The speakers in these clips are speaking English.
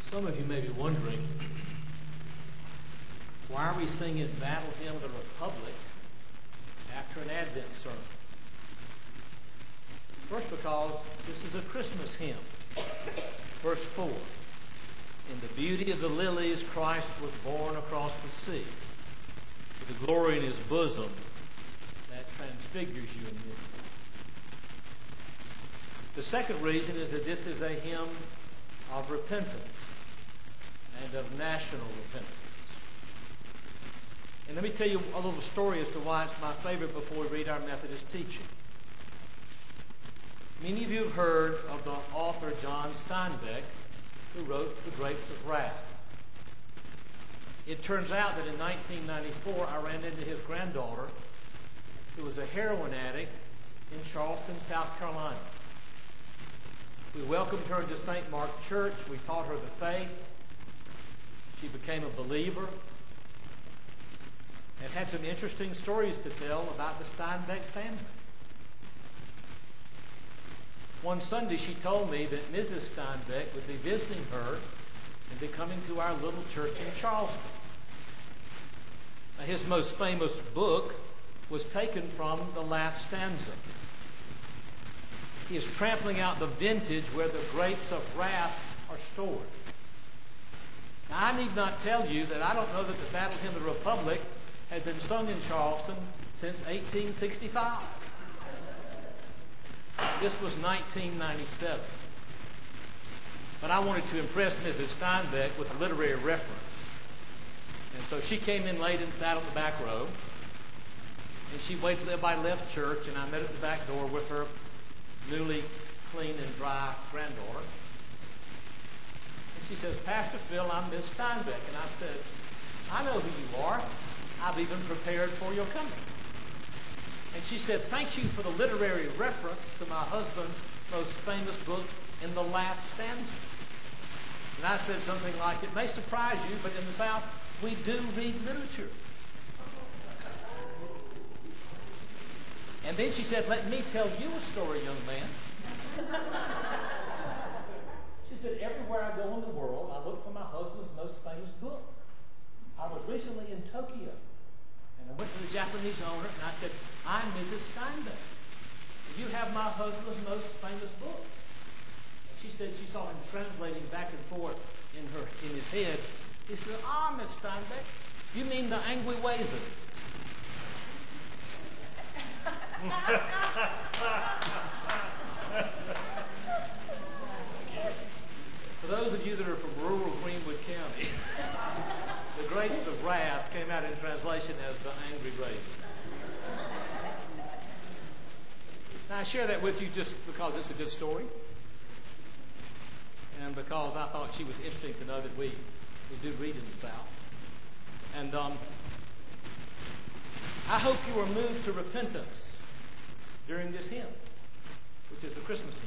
Some of you may be wondering, why are we singing Battle Hymn of the Republic after an Advent sermon? First, because this is a Christmas hymn. Verse 4, in the beauty of the lilies, Christ was born across the sea. With the glory in his bosom that transfigures you and me. The second reason is that this is a hymn of repentance and of national repentance. And let me tell you a little story as to why it's my favorite before we read our Methodist teaching. Many of you have heard of the author John Steinbeck, who wrote The Grapes of Wrath. It turns out that in 1994, I ran into his granddaughter, who was a heroin addict in Charleston, South Carolina. We welcomed her into St. Mark Church. We taught her the faith. She became a believer and had some interesting stories to tell about the Steinbeck family. One Sunday she told me that Mrs. Steinbeck would be visiting her and be coming to our little church in Charleston. Now, his most famous book was taken from the last stanza. He is trampling out the vintage where the grapes of wrath are stored. Now, I need not tell you that I don't know that the Battle Hymn of the Republic had been sung in Charleston since 1865. This was 1997. But I wanted to impress Mrs. Steinbeck with a literary reference. And so she came in late and sat on the back row. And she waited till everybody left church, and I met at the back door with her newly clean and dry granddaughter. And she says, Pastor Phil, I'm Miss Steinbeck. And I said, I know who you are. I've even prepared for your coming. And she said, thank you for the literary reference to my husband's most famous book, In the Last Stanza. And I said something like, it may surprise you, but in the South, we do read literature. And then she said, let me tell you a story, young man. She said, everywhere I go in the world, I look for my husband's most famous book. I was recently in Tokyo, and I went to the Japanese owner, and I said, I'm Mrs. Steinbeck. You have my husband's most famous book. And she said she saw him translating back and forth in his head. He said, Miss Steinbeck, you mean The Angry Ways of It. For those of you that are from rural Greenwood County, The Grapes of Wrath came out in translation as The Angry Raisin. Now, I share that with you just because it's a good story and because I thought she was interesting to know that we do read in the South. And I hope you are moved to repentance during this hymn, which is a Christmas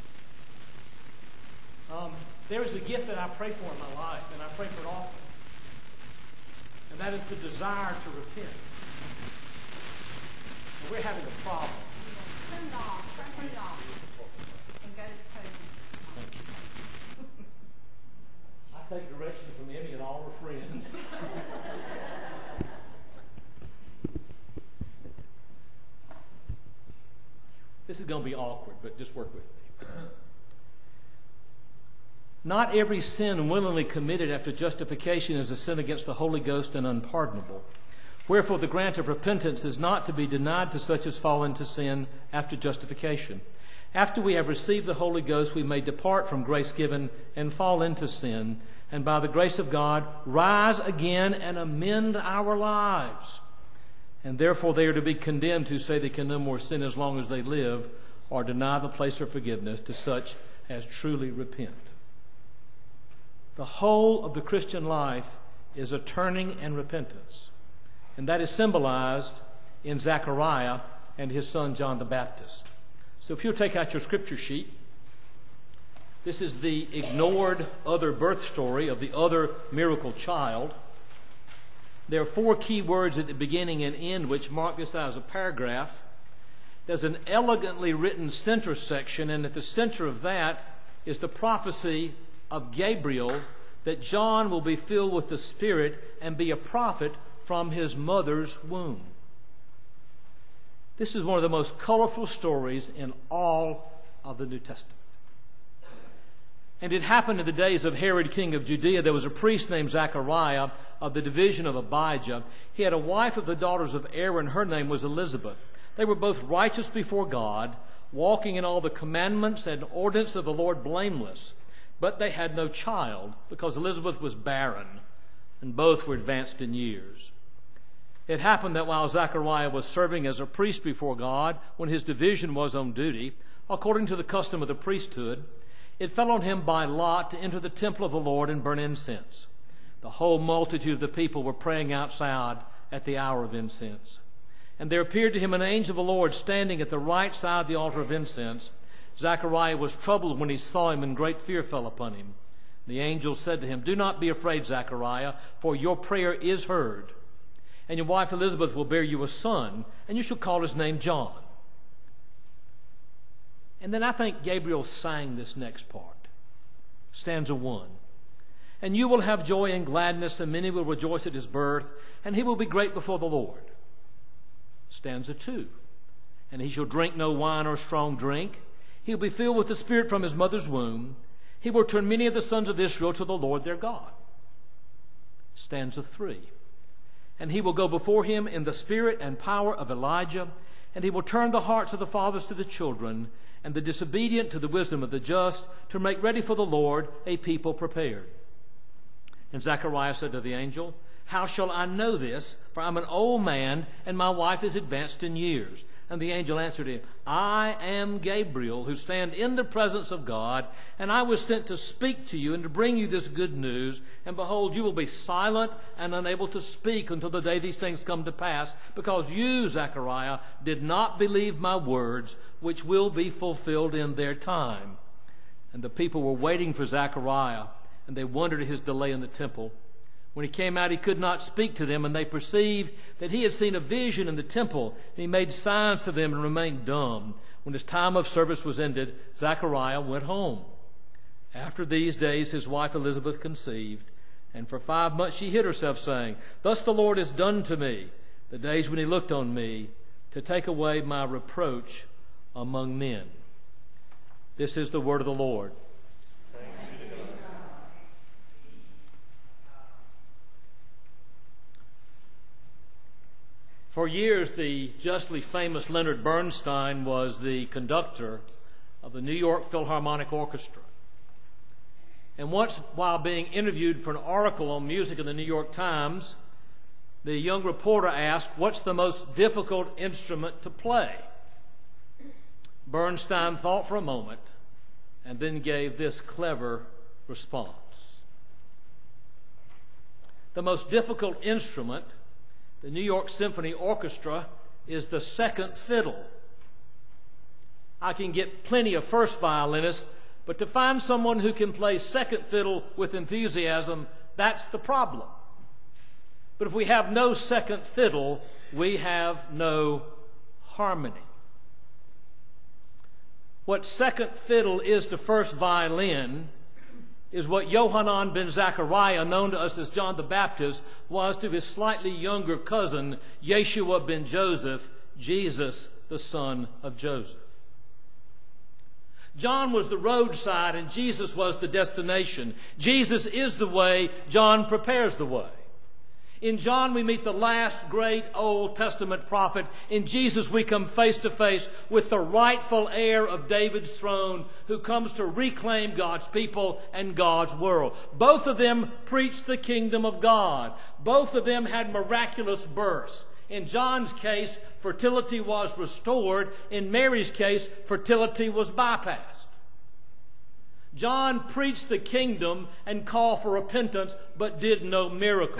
hymn. There is a gift that I pray for in my life, and I pray for it often. And that is the desire to repent. And we're having a problem. Turn it off. And go to the podium. Thank you. I take directions from Emmy and all her friends. This is going to be awkward, but just work with me. Not every sin willingly committed after justification is a sin against the Holy Ghost and unpardonable. Wherefore the grant of repentance is not to be denied to such as fall into sin after justification. After we have received the Holy Ghost, we may depart from grace given and fall into sin, and by the grace of God rise again and amend our lives. And therefore they are to be condemned who say they can no more sin as long as they live, or deny the place of forgiveness to such as truly repent. The whole of the Christian life is a turning and repentance. And that is symbolized in Zechariah and his son John the Baptist. So if you'll take out your scripture sheet, this is the ignored other birth story of the other miracle child. There are 4 key words at the beginning and end which mark this as a paragraph. There's an elegantly written center section, and at the center of that is the prophecy of Gabriel that John will be filled with the Spirit and be a prophet from his mother's womb. This is one of the most colorful stories in all of the New Testament. And it happened in the days of Herod, king of Judea. There was a priest named Zechariah of the division of Abijah. He had a wife of the daughters of Aaron. Her name was Elizabeth. They were both righteous before God, walking in all the commandments and ordinances of the Lord blameless. But they had no child, because Elizabeth was barren, and both were advanced in years. It happened that while Zechariah was serving as a priest before God, when his division was on duty, according to the custom of the priesthood, it fell on him by lot to enter the temple of the Lord and burn incense. The whole multitude of the people were praying outside at the hour of incense. And there appeared to him an angel of the Lord standing at the right side of the altar of incense. Zechariah was troubled when he saw him, and great fear fell upon him. The angel said to him, "Do not be afraid, Zechariah, for your prayer is heard. And your wife Elizabeth will bear you a son, and you shall call his name John." And then I think Gabriel sang this next part, stanza 1. "And you will have joy and gladness, and many will rejoice at his birth, and he will be great before the Lord." Stanza 2. "And he shall drink no wine or strong drink. He will be filled with the Spirit from his mother's womb. He will turn many of the sons of Israel to the Lord their God." Stanza 3. "And he will go before him in the spirit and power of Elijah, and he will turn the hearts of the fathers to the children, and the disobedient to the wisdom of the just, to make ready for the Lord a people prepared." And Zechariah said to the angel, "How shall I know this? For I'm an old man, and my wife is advanced in years." And the angel answered him, "I am Gabriel, who stand in the presence of God, and I was sent to speak to you and to bring you this good news. And behold, you will be silent and unable to speak until the day these things come to pass, because you, Zechariah, did not believe my words, which will be fulfilled in their time." And the people were waiting for Zechariah, and they wondered at his delay in the temple. When he came out, he could not speak to them, and they perceived that he had seen a vision in the temple. And he made signs to them and remained dumb. When his time of service was ended, Zechariah went home. After these days, his wife Elizabeth conceived, and for 5 months she hid herself, saying, "Thus the Lord has done to me the days when he looked on me, to take away my reproach among men." This is the word of the Lord. For years, the justly famous Leonard Bernstein was the conductor of the New York Philharmonic Orchestra. And once, while being interviewed for an article on music in the New York Times, the young reporter asked, "What's the most difficult instrument to play?" Bernstein thought for a moment and then gave this clever response. "The most difficult instrument, the New York Symphony Orchestra, is the second fiddle. I can get plenty of first violinists, but to find someone who can play second fiddle with enthusiasm, that's the problem. But if we have no second fiddle, we have no harmony." What second fiddle is to first violin is what Yohanan ben Zechariah, known to us as John the Baptist, was to his slightly younger cousin, Yeshua ben Joseph, Jesus, the son of Joseph. John was the roadside and Jesus was the destination. Jesus is the way, John prepares the way. In John, we meet the last great Old Testament prophet. In Jesus, we come face to face with the rightful heir of David's throne, who comes to reclaim God's people and God's world. Both of them preached the kingdom of God. Both of them had miraculous births. In John's case, fertility was restored. In Mary's case, fertility was bypassed. John preached the kingdom and called for repentance, but did no miracles.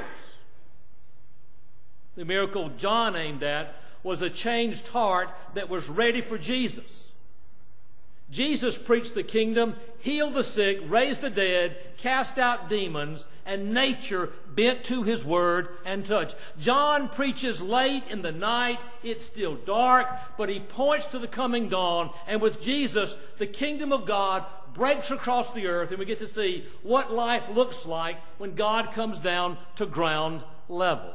The miracle John aimed at was a changed heart that was ready for Jesus. Jesus preached the kingdom, healed the sick, raised the dead, cast out demons, and nature bent to his word and touch. John preaches late in the night. It's still dark, but he points to the coming dawn. And with Jesus, the kingdom of God breaks across the earth, and we get to see what life looks like when God comes down to ground level.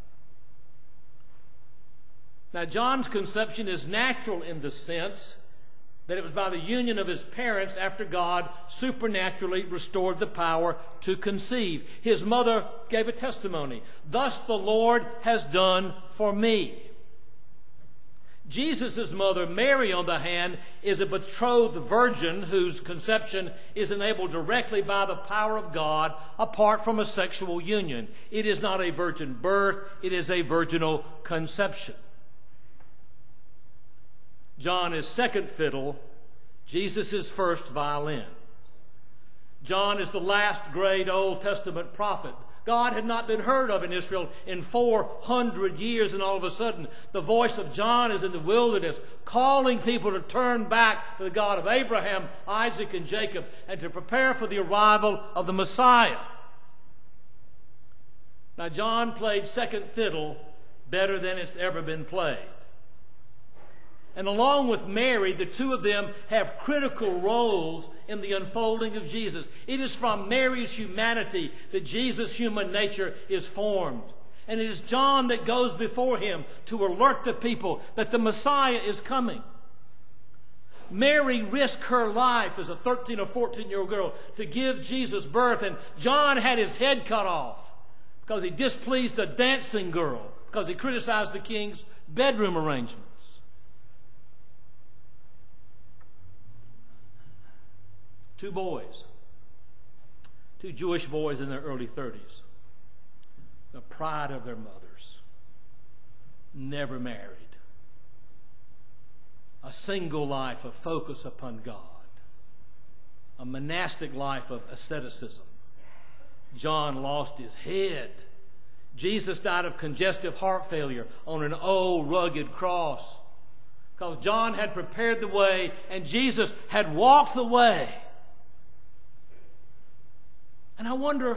Now, John's conception is natural in the sense that it was by the union of his parents after God supernaturally restored the power to conceive. His mother gave a testimony. Thus the Lord has done for me. Jesus' mother, Mary, on the hand, is a betrothed virgin whose conception is enabled directly by the power of God apart from a sexual union. It is not a virgin birth, it is a virginal conception. John is second fiddle, Jesus is first violin. John is the last great Old Testament prophet. God had not been heard of in Israel in 400 years, and all of a sudden the voice of John is in the wilderness, calling people to turn back to the God of Abraham, Isaac, and Jacob, and to prepare for the arrival of the Messiah. Now, John played second fiddle better than it's ever been played. And along with Mary, the two of them have critical roles in the unfolding of Jesus. It is from Mary's humanity that Jesus' human nature is formed. And it is John that goes before him to alert the people that the Messiah is coming. Mary risked her life as a 13 or 14-year-old girl to give Jesus birth, and John had his head cut off because he displeased a dancing girl, because he criticized the king's bedroom arrangements. Two boys, two Jewish boys in their early 30s, the pride of their mothers, never married, a single life of focus upon God, a monastic life of asceticism. John lost his head. Jesus died of congestive heart failure on an old rugged cross because John had prepared the way and Jesus had walked the way. And I wonder,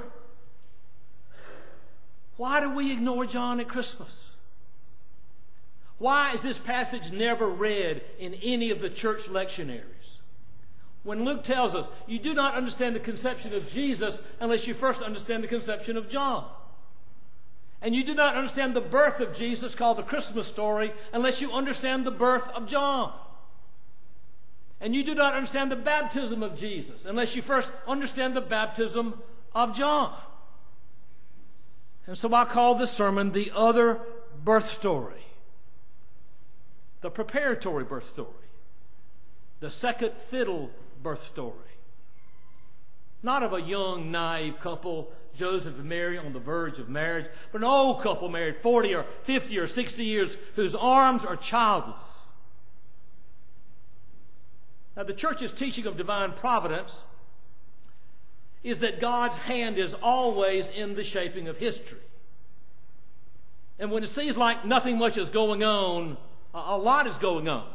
why do we ignore John at Christmas? Why is this passage never read in any of the church lectionaries? When Luke tells us, you do not understand the conception of Jesus unless you first understand the conception of John. And you do not understand the birth of Jesus, called the Christmas story, unless you understand the birth of John. And you do not understand the baptism of Jesus unless you first understand the baptism of John. And so I call this sermon the other birth story, the preparatory birth story, the second fiddle birth story. Not of a young, naive couple, Joseph and Mary, on the verge of marriage, but an old couple married 40 or 50 or 60 years whose arms are childless. Now, the church's teaching of divine providence is that God's hand is always in the shaping of history. And when it seems like nothing much is going on, a lot is going on.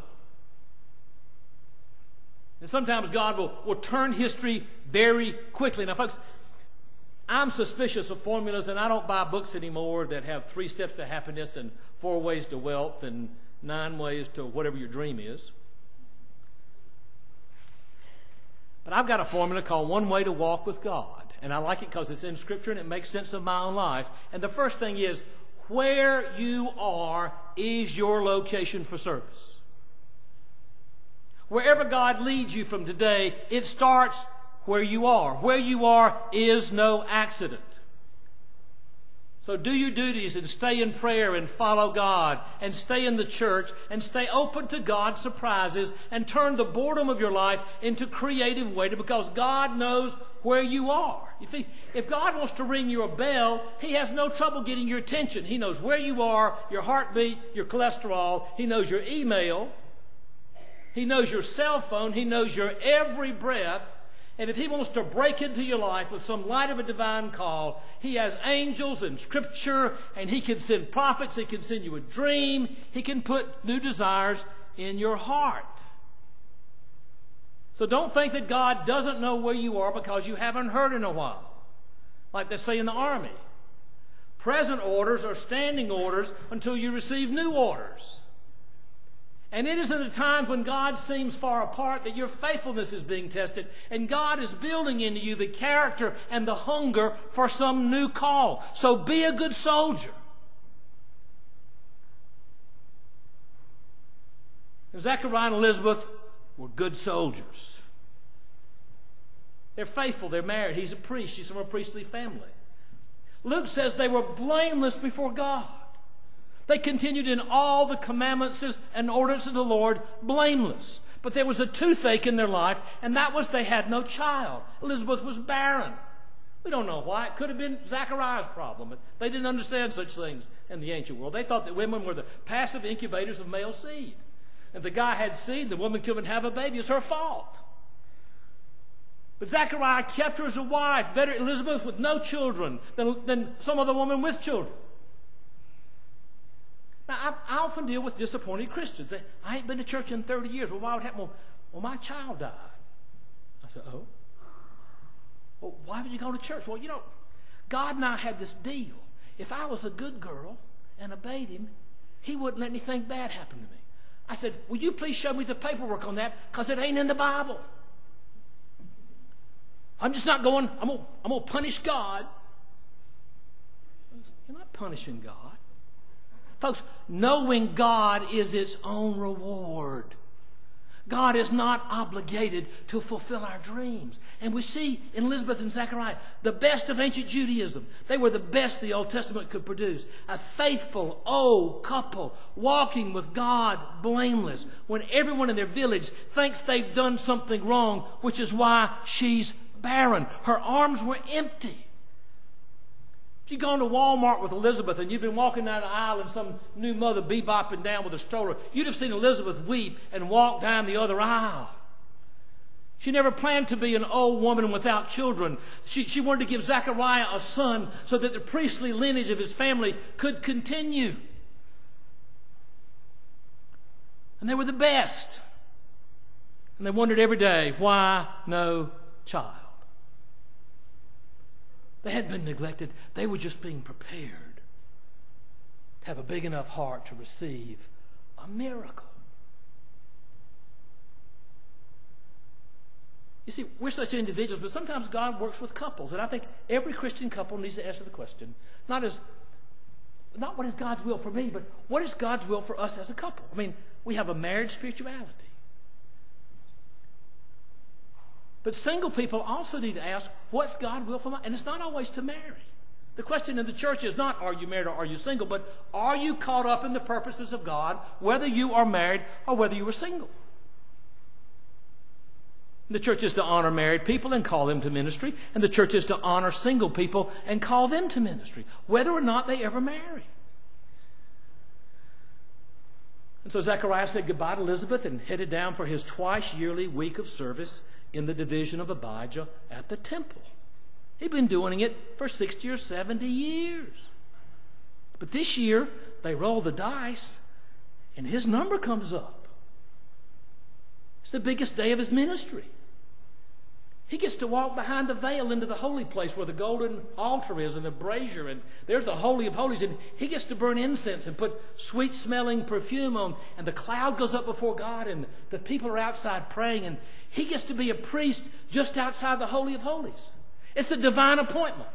And sometimes God will turn history very quickly. Now, folks, I'm suspicious of formulas, and I don't buy books anymore that have 3 steps to happiness and 4 ways to wealth and 9 ways to whatever your dream is. But I've got a formula called One Way to Walk with God. And I like it because it's in Scripture and it makes sense of my own life. And the first thing is, where you are is your location for service. Wherever God leads you from today, it starts where you are. Where you are is no accident. So do your duties and stay in prayer and follow God and stay in the church and stay open to God's surprises and turn the boredom of your life into creative waiting, because God knows where you are. You see, if God wants to ring your bell, He has no trouble getting your attention. He knows where you are, your heartbeat, your cholesterol. He knows your email. He knows your cell phone. He knows your every breath. And if He wants to break into your life with some light of a divine call, He has angels and Scripture, and He can send prophets. He can send you a dream. He can put new desires in your heart. So don't think that God doesn't know where you are because you haven't heard in a while. Like they say in the Army, present orders are standing orders until you receive new orders. And it is at a time when God seems far apart that your faithfulness is being tested. And God is building into you the character and the hunger for some new call. So be a good soldier. And Zechariah and Elizabeth were good soldiers. They're faithful. They're married. He's a priest. She's from a priestly family. Luke says they were blameless before God. They continued in all the commandments and ordinances of the Lord blameless. But there was a toothache in their life, and that was they had no child. Elizabeth was barren. We don't know why. It could have been Zechariah's problem. But they didn't understand such things in the ancient world. They thought that women were the passive incubators of male seed. If the guy had seed, the woman couldn't have a baby. It's her fault. But Zechariah kept her as a wife. Better Elizabeth with no children than some other woman with children. Now, I often deal with disappointed Christians. I ain't been to church in 30 years. Well, why would it happen? Well, my child died. I said, oh? Well, why would you go to church? Well, God and I had this deal. If I was a good girl and obeyed him, he wouldn't let anything bad happen to me. I said, will you please show me the paperwork on that? Because it ain't in the Bible. I'm just not going, I'm going to punish God. You're not punishing God. Folks, knowing God is its own reward. God is not obligated to fulfill our dreams. And we see in Elizabeth and Zechariah the best of ancient Judaism. They were the best the Old Testament could produce. A faithful old couple walking with God blameless when everyone in their village thinks they've done something wrong, which is why she's barren. Her arms were empty. If you'd gone to Walmart with Elizabeth and you'd been walking down the aisle and some new mother bebopping down with a stroller, you'd have seen Elizabeth weep and walk down the other aisle. She never planned to be an old woman without children. She wanted to give Zechariah a son so that the priestly lineage of his family could continue. And they were the best. And they wondered every day, why no child? They hadn't been neglected. They were just being prepared to have a big enough heart to receive a miracle. You see, we're such individuals, but sometimes God works with couples. And I think every Christian couple needs to answer the question, not what is God's will for me, but what is God's will for us as a couple? I mean, we have a marriage spirituality. But single people also need to ask, what's God's will for me? And it's not always to marry. The question in the church is not, are you married or are you single? But are you caught up in the purposes of God, whether you are married or whether you are single? The church is to honor married people and call them to ministry. And the church is to honor single people and call them to ministry, whether or not they ever marry. And so Zechariah said goodbye to Elizabeth and headed down for his twice yearly week of service in the division of Abijah at the temple. He'd been doing it for 60 or 70 years. But this year, they roll the dice, and his number comes up. It's the biggest day of his ministry. He gets to walk behind the veil into the holy place where the golden altar is and the brazier, and there's the Holy of Holies, and he gets to burn incense and put sweet-smelling perfume on, and the cloud goes up before God, and the people are outside praying, and he gets to be a priest just outside the Holy of Holies. It's a divine appointment.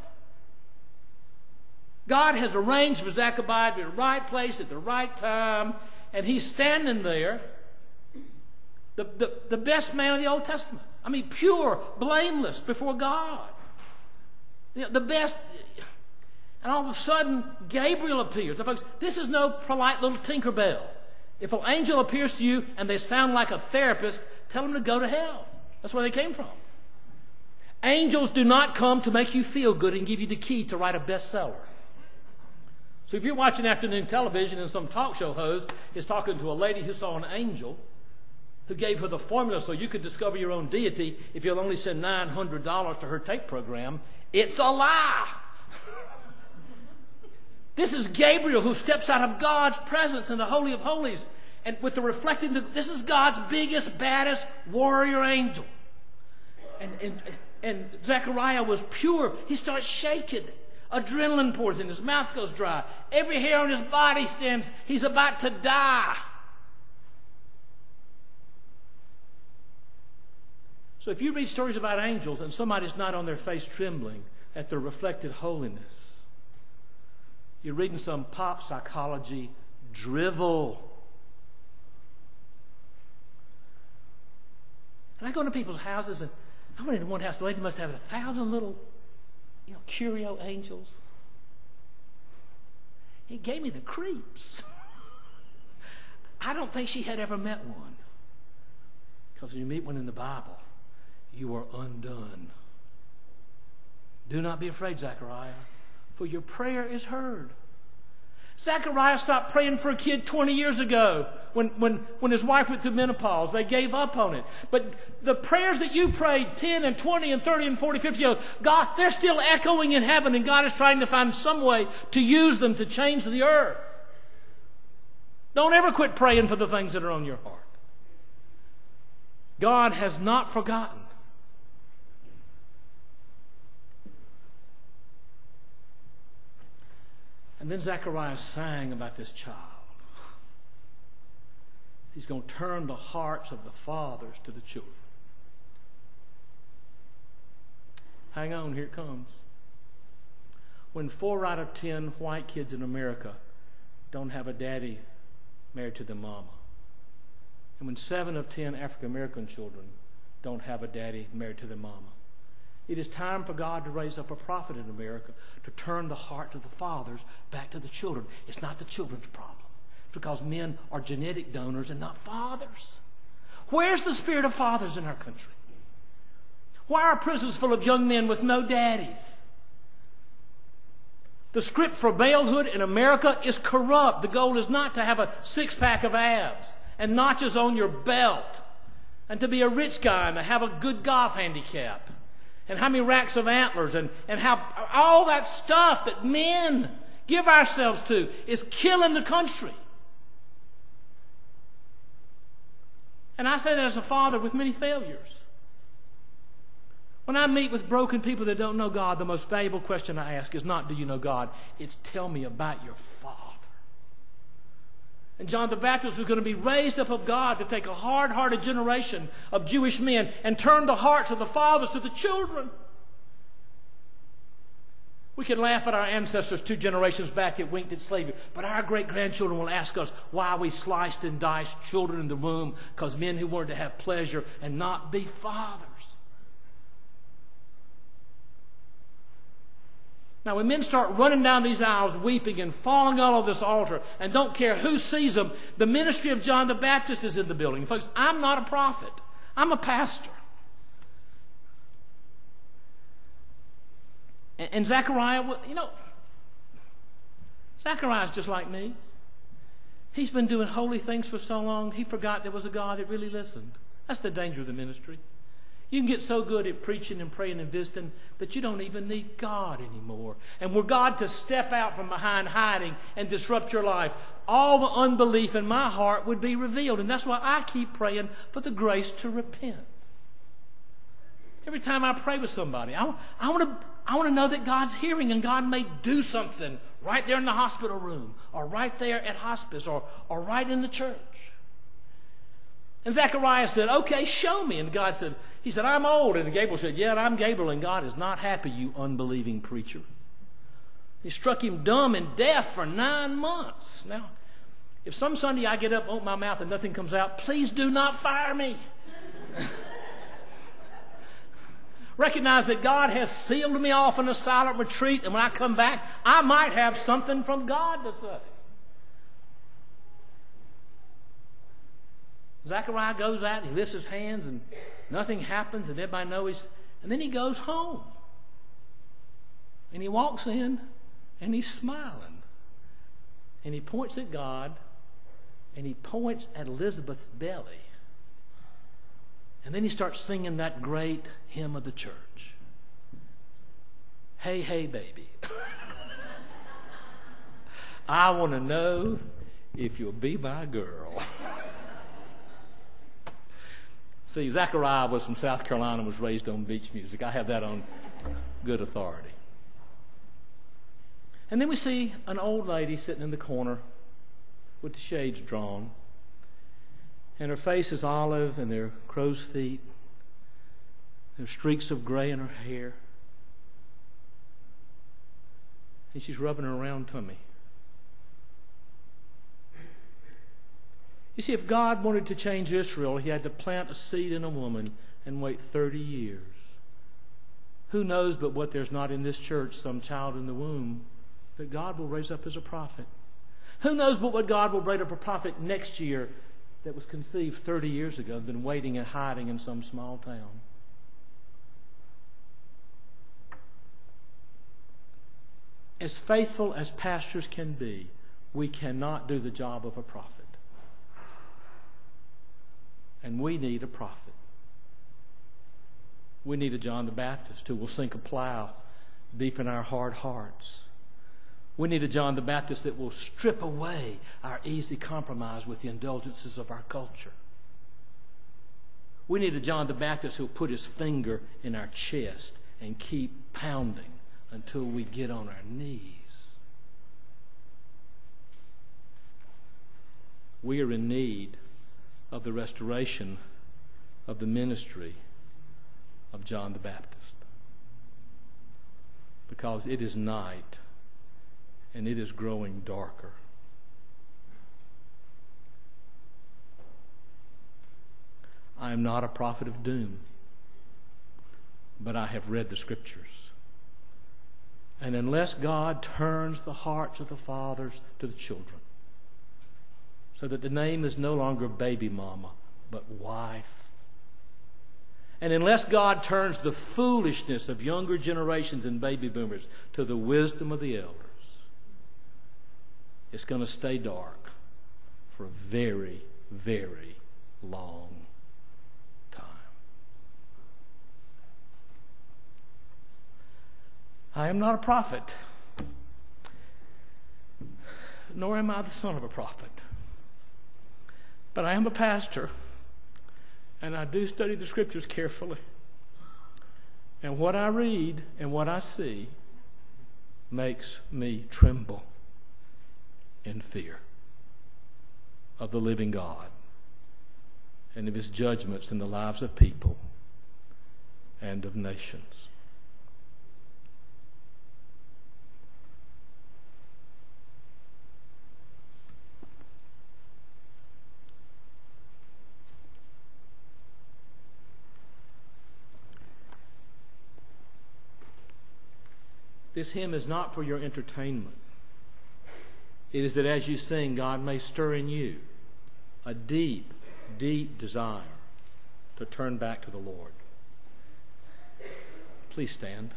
God has arranged for Zechariah to be in the right place at the right time, and he's standing there, the best man of the Old Testament. I mean, pure, blameless before God. The best. And all of a sudden, Gabriel appears. Now, folks, this is no polite little Tinkerbell. If an angel appears to you and they sound like a therapist, tell them to go to hell. That's where they came from. Angels do not come to make you feel good and give you the key to write a bestseller. So if you're watching afternoon television and some talk show host is talking to a lady who saw an angel who gave her the formula so you could discover your own deity if you'll only send $900 to her tape program, it's a lie. This is Gabriel who steps out of God's presence in the Holy of Holies, and with the reflecting, this is God's biggest, baddest warrior angel. And Zechariah was pure. He starts shaking. Adrenaline pours in. His mouth goes dry. Every hair on his body stands. He's about to die. So if you read stories about angels and somebody's not on their face trembling at their reflected holiness, you're reading some pop psychology drivel. And I go into people's houses, and I went into one house, the lady must have 1,000 little, curio angels. It gave me the creeps. I don't think she had ever met one. Because when you meet one in the Bible, you are undone. Do not be afraid, Zechariah, for your prayer is heard. Zechariah stopped praying for a kid 20 years ago when his wife went through menopause. They gave up on it. But the prayers that you prayed 10 and 20 and 30 and 40, 50 years ago, God, they're still echoing in heaven, and God is trying to find some way to use them to change the earth. Don't ever quit praying for the things that are on your heart. God has not forgotten. And then Zechariah sang about this child. He's going to turn the hearts of the fathers to the children. Hang on, here it comes. When 4 out of 10 white kids in America don't have a daddy married to their mama, and when 7 of 10 African American children don't have a daddy married to their mama, it is time for God to raise up a prophet in America to turn the hearts of the fathers back to the children. It's not the children's problem. It's because men are genetic donors and not fathers. Where's the spirit of fathers in our country? Why are prisons full of young men with no daddies? The script for malehood in America is corrupt. The goal is not to have a 6-pack of abs and notches on your belt and to be a rich guy and to have a good golf handicap. And how many racks of antlers and how all that stuff that men give ourselves to is killing the country. And I say that as a father with many failures. When I meet with broken people that don't know God, the most valuable question I ask is not, do you know God? It's, tell me about your Father. And John the Baptist was going to be raised up of God to take a hard-hearted generation of Jewish men and turn the hearts of the fathers to the children. We can laugh at our ancestors 2 generations back that winked at slavery, but our great-grandchildren will ask us why we sliced and diced children in the womb, because men who wanted to have pleasure and not be fathers. Now, when men start running down these aisles weeping and falling all over this altar and don't care who sees them, the ministry of John the Baptist is in the building. Folks, I'm not a prophet. I'm a pastor. And Zechariah, Zechariah's just like me. He's been doing holy things for so long, he forgot there was a God that really listened. That's the danger of the ministry. You can get so good at preaching and praying and visiting that you don't even need God anymore. And were God to step out from behind hiding and disrupt your life, all the unbelief in my heart would be revealed. And that's why I keep praying for the grace to repent. Every time I pray with somebody, I want to know that God's hearing, and God may do something right there in the hospital room, or right there at hospice, or right in the church. And Zechariah said, okay, show me. And God said, he said, I'm old. And Gabriel said, yeah, I'm Gabriel, and God is not happy, you unbelieving preacher. He struck him dumb and deaf for 9 months. Now, if some Sunday I get up, open my mouth, and nothing comes out, please do not fire me. Recognize that God has sealed me off in a silent retreat, and when I come back, I might have something from God to say. Zechariah goes out and he lifts his hands and nothing happens, and everybody knows and then he goes home. And he walks in and he's smiling. And he points at God and he points at Elizabeth's belly. And then he starts singing that great hymn of the church. Hey, hey, baby. I want to know if you'll be my girl. See, Zechariah was from South Carolina and was raised on beach music. I have that on good authority. And then we see an old lady sitting in the corner with the shades drawn. And her face is olive and there are crow's feet. There's streaks of gray in her hair. And she's rubbing her round tummy. You see, if God wanted to change Israel, he had to plant a seed in a woman and wait 30 years. Who knows but what there's not in this church some child in the womb that God will raise up as a prophet? Who knows but what God will raise up a prophet next year that was conceived 30 years ago and been waiting and hiding in some small town? As faithful as pastors can be, we cannot do the job of a prophet. And we need a prophet. We need a John the Baptist who will sink a plow deep in our hard hearts. We need a John the Baptist that will strip away our easy compromise with the indulgences of our culture. We need a John the Baptist who will put his finger in our chest and keep pounding until we get on our knees. We are in need of the restoration of the ministry of John the Baptist, because it is night and it is growing darker. I am not a prophet of doom, but I have read the Scriptures. And unless God turns the hearts of the fathers to the children, so that the name is no longer baby mama, but wife, and unless God turns the foolishness of younger generations and baby boomers to the wisdom of the elders, it's going to stay dark for a very, very long time. I am not a prophet, nor am I the son of a prophet. But I am a pastor, and I do study the Scriptures carefully. And what I read and what I see makes me tremble in fear of the living God and of his judgments in the lives of people and of nations. This hymn is not for your entertainment. It is that as you sing, God may stir in you a deep, deep desire to turn back to the Lord. Please stand.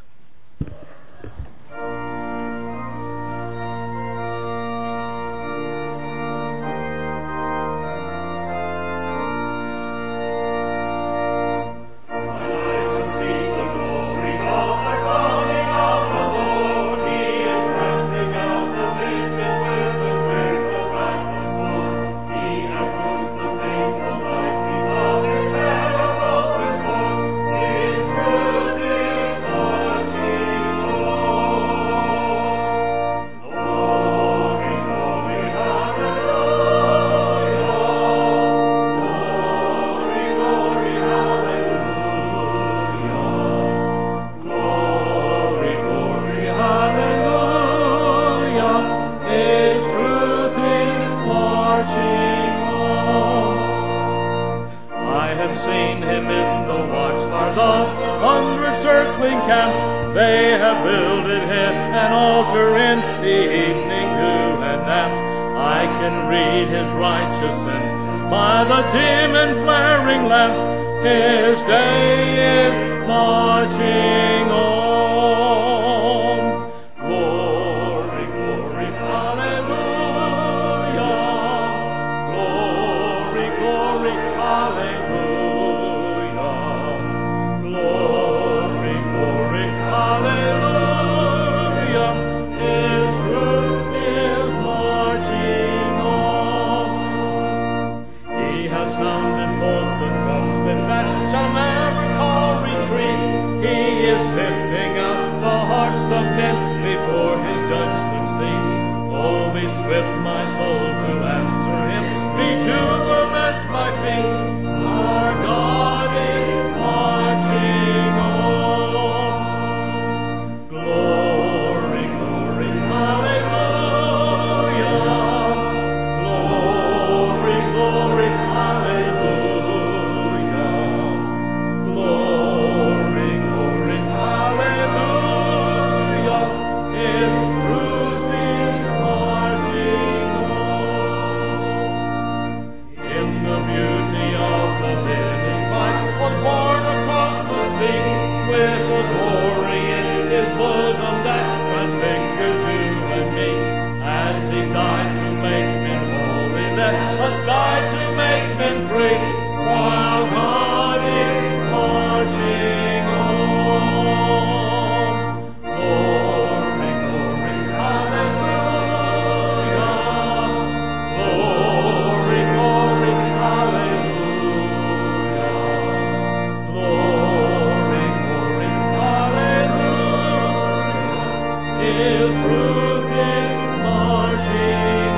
Sifted His truth is marching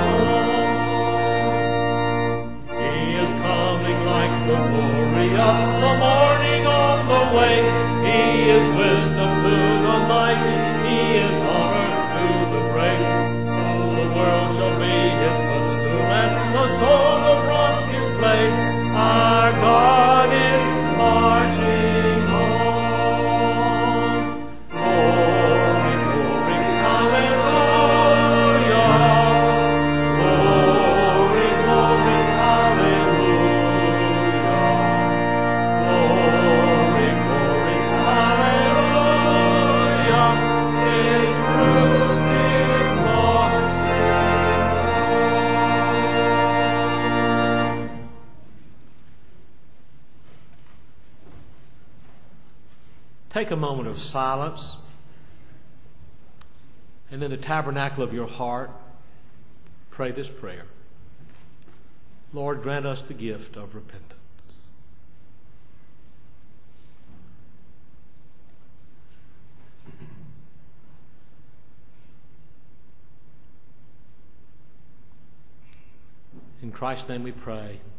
on. He is coming like the glory of the morning on the way. He is wisdom to the mighty. He is honor to the great. So the world shall be His footstool and the soul will from His slave. Our God is marching on. Glory, glory, hallelujah. Glory, glory, hallelujah. Glory, glory, hallelujah. His truth is marching. Take a moment of silence, and in the tabernacle of your heart, pray this prayer. Lord, grant us the gift of repentance. In Christ's name we pray.